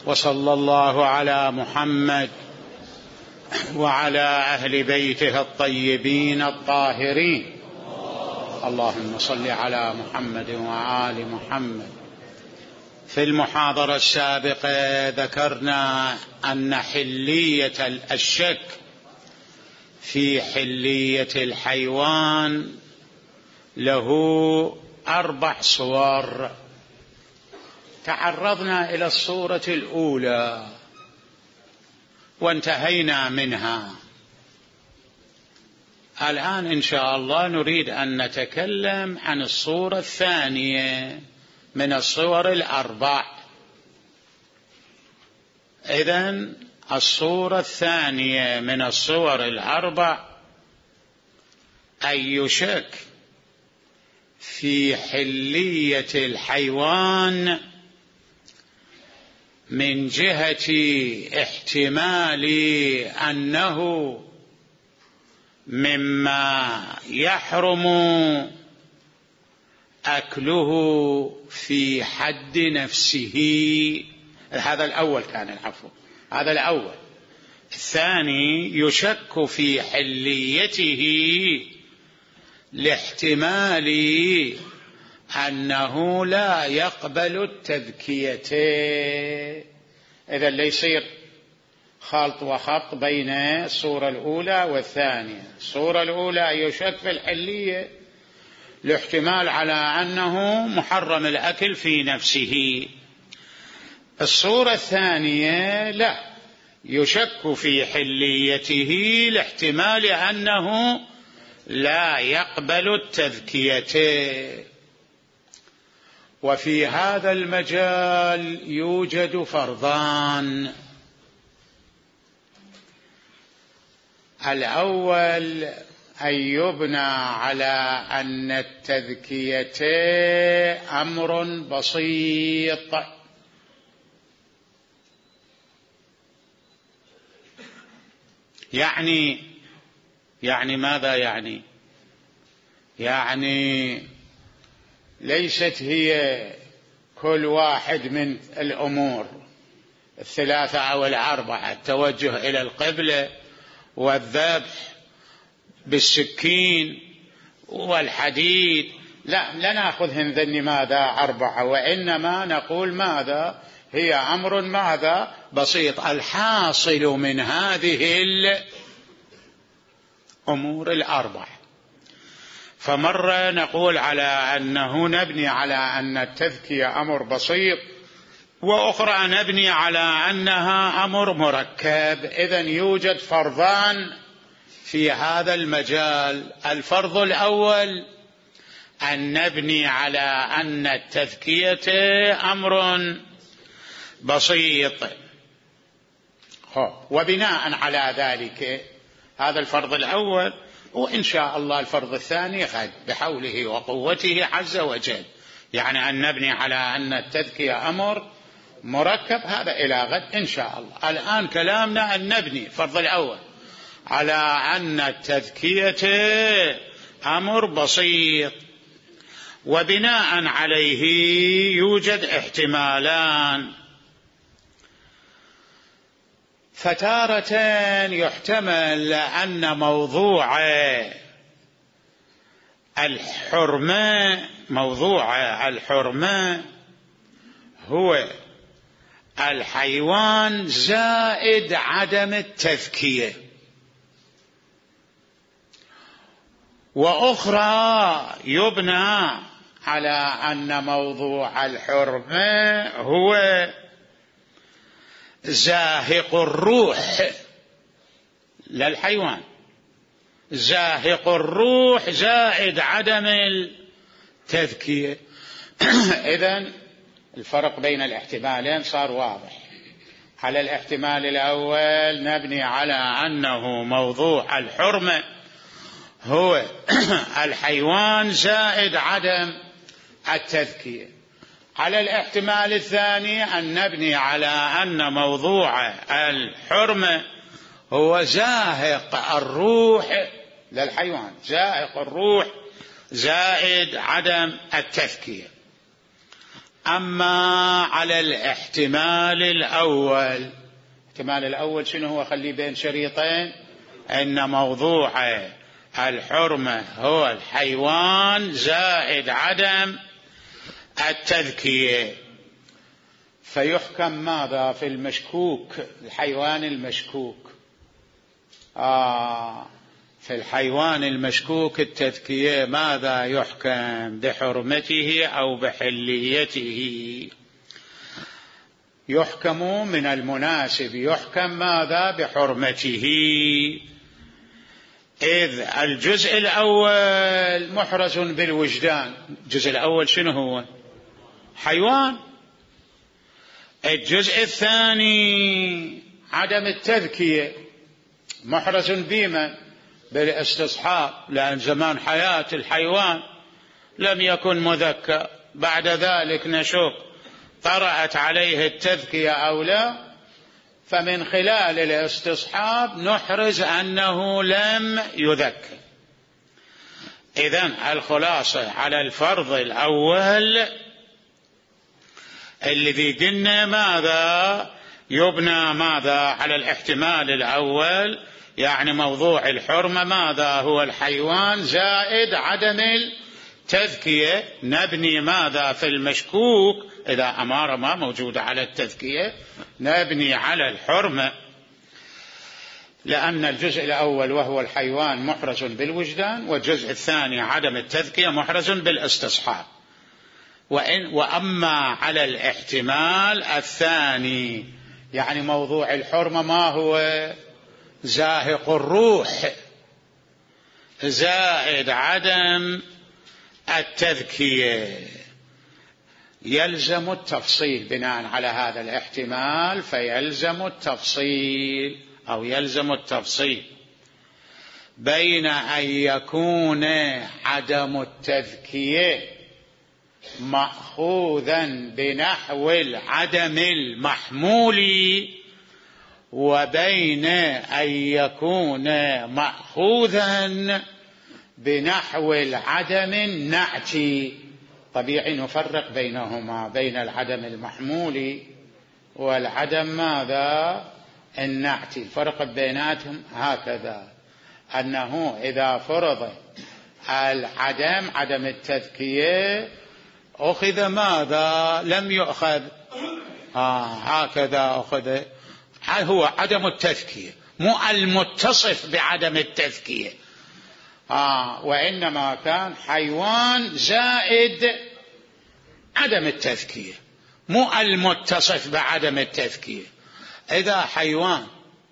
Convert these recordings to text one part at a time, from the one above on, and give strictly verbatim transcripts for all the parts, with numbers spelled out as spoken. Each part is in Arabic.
وصلى الله على محمد وعلى أهل بيته الطيبين الطاهرين. اللهم صل على محمد وآل محمد. في المحاضرة السابقة ذكرنا أن حلية الشك في حلية الحيوان له أربع صور. تعرضنا إلى الصورة الأولى وانتهينا منها. الآن إن شاء الله نريد أن نتكلم عن الصورة الثانية من الصور الأربع. إذن الصورة الثانية من الصور الأربع أن يشك في حلية الحيوان من جهة احتمال أنه مما يحرم أكله في حد نفسه. هذا الأول كان العفو، هذا الأول. الثاني يشك في حليته لاحتمال أنه لا يقبل التذكية. إذا لا يصير خلط وخط بين الصورة الأولى والثانية. الصورة الأولى يشك في الحلية لاحتمال على أنه محرم الأكل في نفسه. الصورة الثانية لا، يشك في حليته لاحتمال أنه لا يقبل التذكية. وفي هذا المجال يوجد فرضان. الأول أن يبنى على أن التذكية أمر بسيط، يعني يعني ماذا يعني؟ يعني ليست هي كل واحد من الأمور الثلاثة أو الأربعة، التوجه إلى القبلة والذبح بالسكين والحديد، لا لا نأخذهن ذني ماذا أربعة، وإنما نقول ماذا هي أمر ماذا بسيط. الحاصل من هذه الأمور الأربعة، فمرة نقول على أنه نبني على أن التذكية أمر بسيط، وأخرى نبني على أنها أمر مركب. إذن يوجد فرضان في هذا المجال. الفرض الأول أن نبني على أن التذكية أمر بسيط، وبناء على ذلك هذا الفرض الأول، وإن شاء الله الفرض الثاني غد بحوله وقوته عز وجل، يعني أن نبني على أن التذكية أمر مركب، هذا إلى غد إن شاء الله. الآن كلامنا أن نبني الفرض الأول على أن التذكية أمر بسيط، وبناء عليه يوجد احتمالان. فتارة يحتمل أن موضوع الحرمة موضوع الحرمة هو الحيوان زائد عدم التذكية، وأخرى يبنى على أن موضوع الحرمة هو زاهق الروح للحيوان، زاهق الروح زائد عدم التذكية. إذن الفرق بين الاحتمالين صار واضح. على الاحتمال الأول نبني على أنه موضوع الحرمة هو الحيوان زائد عدم التذكية. على الاحتمال الثاني أن نبني على أن موضوع الحرمة هو زاهق الروح للحيوان، زاهق الروح زائد عدم التذكية. أما على الاحتمال الأول، الاحتمال الأول شنو هو؟ خليه بين شريطين، أن موضوع الحرمة هو الحيوان زائد عدم التذكية. فيحكم ماذا في المشكوك؟ الحيوان المشكوك آه في الحيوان المشكوك التذكية ماذا يحكم؟ بحرمته أو بحليته؟ يحكم من المناسب يحكم ماذا؟ بحرمته، إذ الجزء الأول محرز بالوجدان. الجزء الأول شنو هو؟ حيوان. الجزء الثاني عدم التذكية محرز بمن؟ بالاستصحاب، لأن زمان حياة الحيوان لم يكن مذكى، بعد ذلك نشوف طرأت عليه التذكية أو لا، فمن خلال الاستصحاب نحرز أنه لم يذكر. إذن الخلاصة على الفرض الأول الذي قلنا ماذا يبنى ماذا على الاحتمال الأول، يعني موضوع الحرمة ماذا هو؟ الحيوان زائد عدم التذكية. نبني ماذا في المشكوك إذا أمارة ما موجودة على التذكية؟ نبني على الحرمة، لأن الجزء الأول وهو الحيوان محرز بالوجدان، والجزء الثاني عدم التذكية محرز بالاستصحاب. وإن وأما على الاحتمال الثاني، يعني موضوع الحرمة ما هو؟ زاهق الروح زائد عدم التذكية. يلزم التفصيل بناء على هذا الاحتمال، فيلزم التفصيل أو يلزم التفصيل بين أن يكون عدم التذكية مأخوذا بنحو العدم المحمول، وبين أن يكون مأخوذا بنحو العدم النعتي. طبيعي نفرق بينهما، بين العدم المحمول والعدم ماذا؟ النعتي. الفرق بيناتهم هكذا، أنه إذا فرض العدم عدم التذكية أخذ ماذا؟ لم يؤخذ آه هكذا أخذ، هو عدم التذكية مو المتصف بعدم التذكية، آه وإنما كان حيوان زائد عدم التذكية، مو المتصف بعدم التذكية. إذا حيوان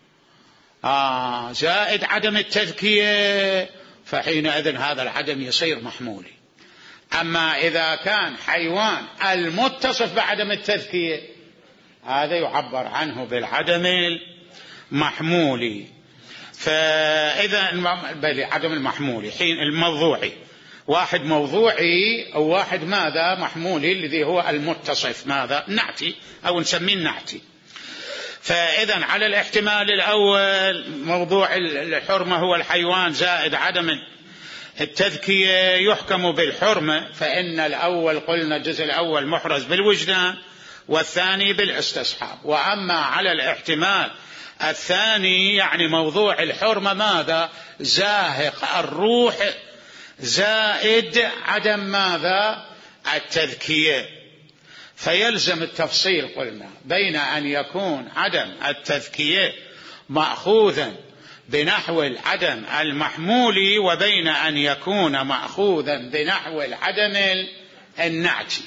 آه زائد عدم التذكية فحينئذ هذا العدم يصير محمولي. أما إذا كان حيوان المتصف بعدم التذكية هذا يعبر عنه بالعدم المحمولي. فإذا عدم المحمولي حين الموضوعي، واحد موضوعي أو واحد ماذا؟ محمولي، الذي هو المتصف ماذا؟ نعتي أو نسميه النعتي. فإذا على الاحتمال الأول موضوع الحرمة هو الحيوان زائد عدم التذكية يحكم بالحرمة، فإن الأول قلنا الجزء الأول محرز بالوجدان والثاني بالاستصحاب. وأما على الاحتمال الثاني يعني موضوع الحرمة ماذا؟ زاهق الروح زائد عدم ماذا؟ التذكية. فيلزم التفصيل قلنا بين أن يكون عدم التذكية مأخوذا بنحو العدم المحمول، وبين أن يكون مأخوذا بنحو العدم النعتي.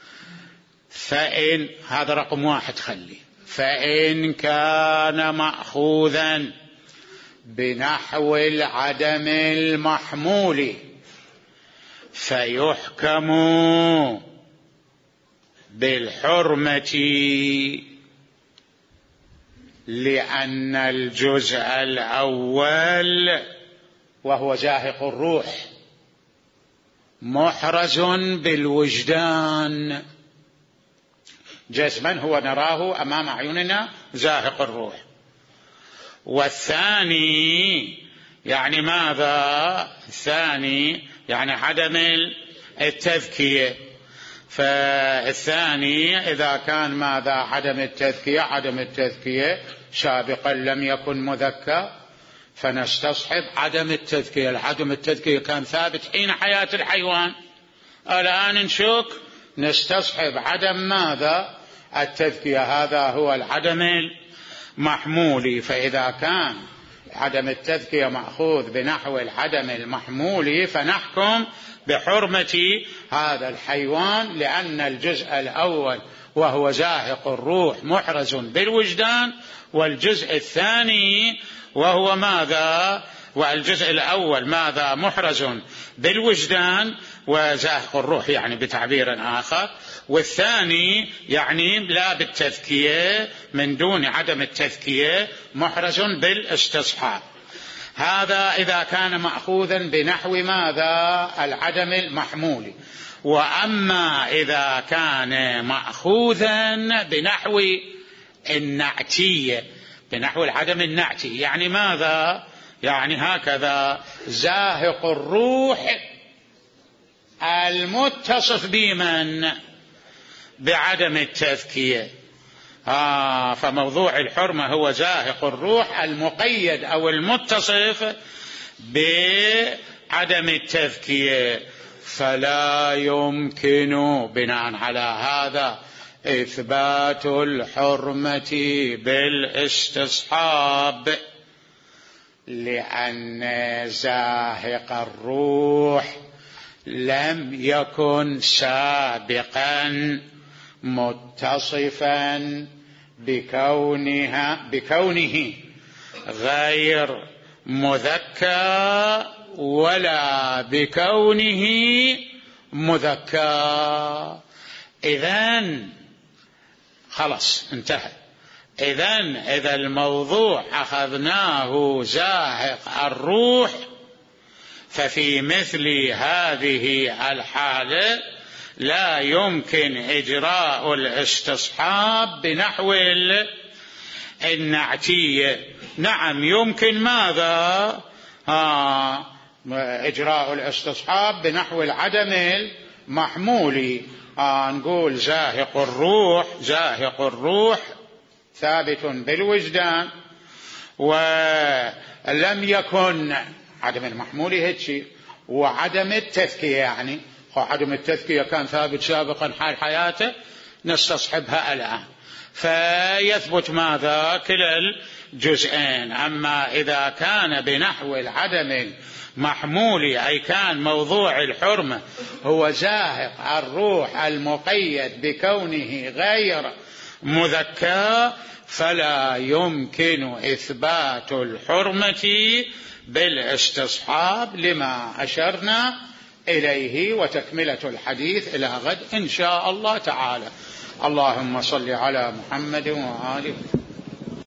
فإن هذا رقم واحد خلي، فإن كان مأخوذا بنحو العدم المحمول فيحكم بالحرمة، لأن الجزء الأول وهو زاهق الروح محرز بالوجدان جسما، هو نراه أمام أعيننا زاهق الروح. والثاني يعني ماذا؟ الثاني يعني عدم التذكية، فالثاني إذا كان ماذا عدم التذكية، عدم التذكية سابقا لم يكن مذكى، فنستصحب عدم التذكية. عدم التذكية كان ثابت حين حياة الحيوان، الآن نشك نستصحب عدم ماذا التذكية، هذا هو العدم المحمولي. فإذا كان عدم التذكية مأخوذ بنحو العدم المحمولي فنحكم بحرمة هذا الحيوان، لأن الجزء الأول وهو زاهق الروح محرز بالوجدان، والجزء الثاني وهو ماذا، والجزء الأول ماذا محرز بالوجدان وزاهق الروح يعني بتعبير آخر، والثاني يعني لا بالتذكية من دون عدم التذكية محرز بالاستصحاب. هذا إذا كان مأخوذا بنحو ماذا العدم المحمول. وأما إذا كان مأخوذا بنحو النعتية، بنحو العدم النعتي، يعني ماذا، يعني هكذا زاهق الروح المتصف بمن بعدم التذكية. آه فموضوع الحرمة هو زاهق الروح المقيد أو المتصف بعدم التذكية، فلا يمكن بناء على هذا إثبات الحرمة بالاستصحاب، لأن زاهق الروح لم يكن سابقا متصفا بكونها بكونه غير مذكى ولا بكونه مذكى. إذن خلاص انتهى. إذن إذا الموضوع أخذناه زاهق الروح، ففي مثل هذه الحالة لا يمكن إجراء الاستصحاب بنحو النعتية. نعم يمكن ماذا آه إجراء الاستصحاب بنحو العدم المحمول. آه نقول زاهق الروح، زاهق الروح ثابت بالوجدان ولم يكن عدم المحمول هيك، وعدم التذكية يعني عدم التذكية كان ثابت سابقا حال حياته، نستصحبها الآن، فيثبت ماذا كلا الجزئين. أما إذا كان بنحو العدم المحمول أي كان موضوع الحرمة هو زاهق الروح المقيد بكونه غير مذكى، فلا يمكن إثبات الحرمة بالاستصحاب لما أشرنا إليه. وتكملة الحديث إلى غد إن شاء الله تعالى. اللهم صل على محمد وآله.